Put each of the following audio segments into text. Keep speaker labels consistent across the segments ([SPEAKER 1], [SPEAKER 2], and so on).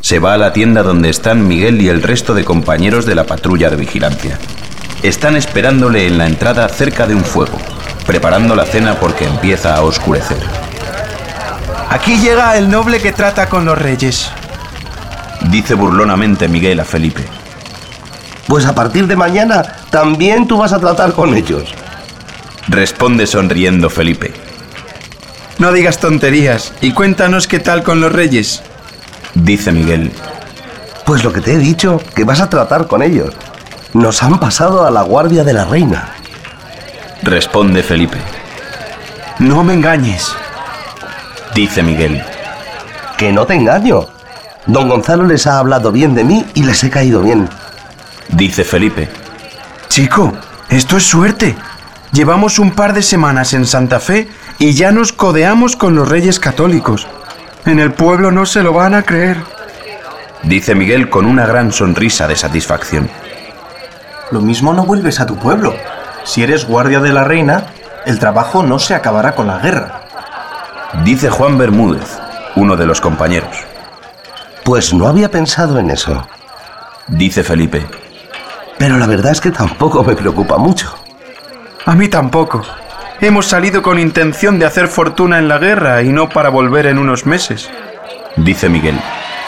[SPEAKER 1] Se va a la tienda donde están Miguel y el resto de compañeros de la patrulla de vigilancia. Están esperándole en la entrada cerca de un fuego, preparando la cena porque empieza a oscurecer.
[SPEAKER 2] Aquí llega el noble que trata con los reyes,
[SPEAKER 1] dice burlonamente Miguel a Felipe.
[SPEAKER 3] Pues a partir de mañana también tú vas a tratar con ellos,
[SPEAKER 1] responde sonriendo Felipe.
[SPEAKER 2] No digas tonterías y cuéntanos qué tal con los reyes,
[SPEAKER 1] dice Miguel.
[SPEAKER 3] Pues lo que te he dicho, que vas a tratar con ellos. Nos han pasado a la guardia de la reina,
[SPEAKER 1] responde Felipe.
[SPEAKER 2] No me engañes,
[SPEAKER 1] dice Miguel.
[SPEAKER 3] Que no te engaño. Don Gonzalo les ha hablado bien de mí y les he caído bien,
[SPEAKER 1] dice Felipe.
[SPEAKER 2] Chico, esto es suerte. Llevamos un par de semanas en Santa Fe y ya nos codeamos con los reyes católicos. En el pueblo no se lo van a creer,
[SPEAKER 1] dice Miguel con una gran sonrisa de satisfacción.
[SPEAKER 4] Lo mismo no vuelves a tu pueblo. Si eres guardia de la reina, el trabajo no se acabará con la guerra,
[SPEAKER 1] dice Juan Bermúdez, uno de los compañeros.
[SPEAKER 3] Pues no había pensado en eso,
[SPEAKER 1] dice Felipe.
[SPEAKER 3] Pero la verdad es que tampoco me preocupa mucho.
[SPEAKER 2] A mí tampoco. Hemos salido con intención de hacer fortuna en la guerra y no para volver en unos meses,
[SPEAKER 1] dice Miguel.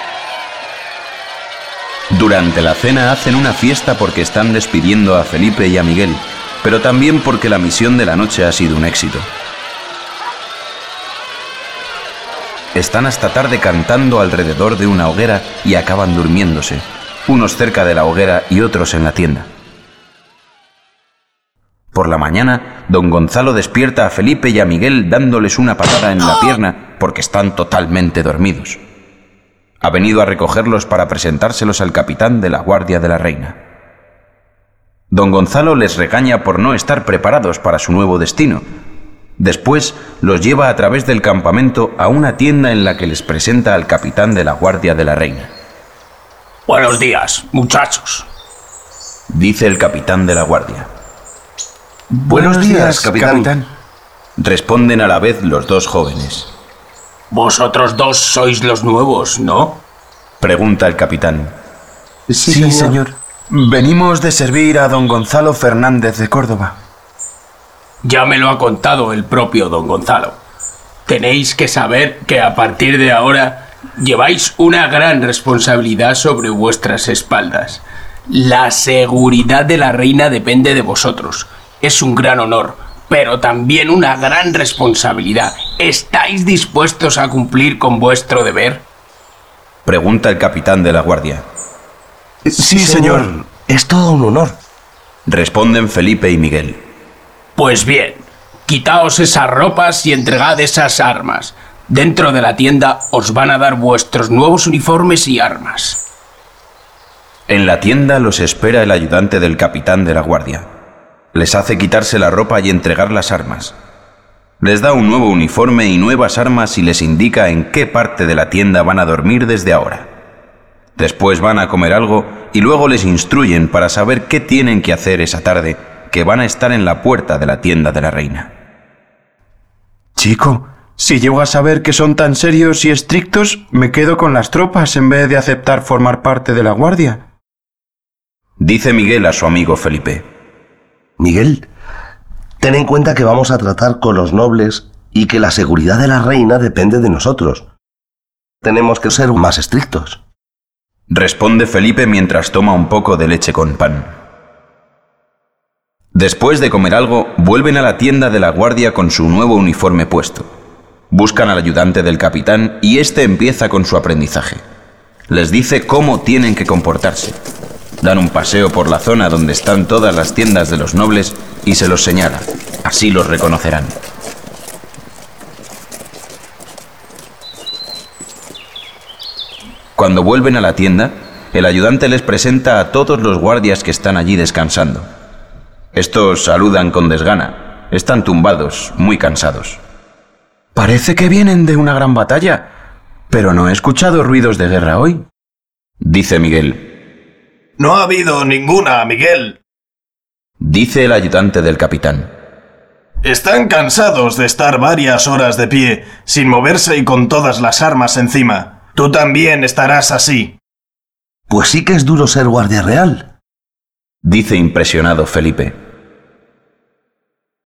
[SPEAKER 1] Durante la cena hacen una fiesta porque están despidiendo a Felipe y a Miguel, pero también porque la misión de la noche ha sido un éxito. Están hasta tarde cantando alrededor de una hoguera y acaban durmiéndose, unos cerca de la hoguera y otros en la tienda. Por la mañana, don Gonzalo despierta a Felipe y a Miguel dándoles una patada en la pierna porque están totalmente dormidos. Ha venido a recogerlos para presentárselos al capitán de la guardia de la reina. Don Gonzalo les regaña por no estar preparados para su nuevo destino. Después los lleva a través del campamento a una tienda en la que les presenta al capitán de la guardia de la reina.
[SPEAKER 5] Buenos días, muchachos,
[SPEAKER 1] dice el capitán de la guardia.
[SPEAKER 3] Buenos días, capitán.
[SPEAKER 1] Responden a la vez los dos jóvenes.
[SPEAKER 5] Vosotros dos sois los nuevos, ¿no?
[SPEAKER 1] Pregunta el capitán.
[SPEAKER 2] Sí, señor. Venimos de servir a don Gonzalo Fernández de Córdoba.
[SPEAKER 5] Ya me lo ha contado el propio don Gonzalo. Tenéis que saber que a partir de ahora lleváis una gran responsabilidad sobre vuestras espaldas. La seguridad de la reina depende de vosotros. Es un gran honor, pero también una gran responsabilidad. ¿Estáis dispuestos a cumplir con vuestro deber?
[SPEAKER 1] Pregunta el capitán de la guardia.
[SPEAKER 3] Sí, señor. Es todo un honor,
[SPEAKER 1] responden Felipe y Miguel.
[SPEAKER 5] Pues bien, quitaos esas ropas y entregad esas armas. Dentro de la tienda os van a dar vuestros nuevos uniformes y armas.
[SPEAKER 1] En la tienda los espera el ayudante del capitán de la guardia. Les hace quitarse la ropa y entregar las armas. Les da un nuevo uniforme y nuevas armas y les indica en qué parte de la tienda van a dormir desde ahora. Después van a comer algo y luego les instruyen para saber qué tienen que hacer esa tarde, que van a estar en la puerta de la tienda de la reina.
[SPEAKER 2] Chico, si llego a saber que son tan serios y estrictos, me quedo con las tropas en vez de aceptar formar parte de la guardia,
[SPEAKER 1] dice Miguel a su amigo Felipe.
[SPEAKER 3] Miguel, ten en cuenta que vamos a tratar con los nobles y que la seguridad de la reina depende de nosotros. Tenemos que ser más estrictos,
[SPEAKER 1] responde Felipe mientras toma un poco de leche con pan. Después de comer algo, vuelven a la tienda de la guardia con su nuevo uniforme puesto. Buscan al ayudante del capitán y éste empieza con su aprendizaje. Les dice cómo tienen que comportarse. Dan un paseo por la zona donde están todas las tiendas de los nobles y se los señala. Así los reconocerán. Cuando vuelven a la tienda, el ayudante les presenta a todos los guardias que están allí descansando. Estos saludan con desgana. Están tumbados, muy cansados.
[SPEAKER 2] Parece que vienen de una gran batalla, pero no he escuchado ruidos de guerra hoy,
[SPEAKER 1] dice Miguel.
[SPEAKER 4] No ha habido ninguna, Miguel,
[SPEAKER 1] dice el ayudante del capitán.
[SPEAKER 4] Están cansados de estar varias horas de pie, sin moverse y con todas las armas encima. Tú también estarás así.
[SPEAKER 3] Pues sí que es duro ser guardia real.
[SPEAKER 1] Dice impresionado Felipe.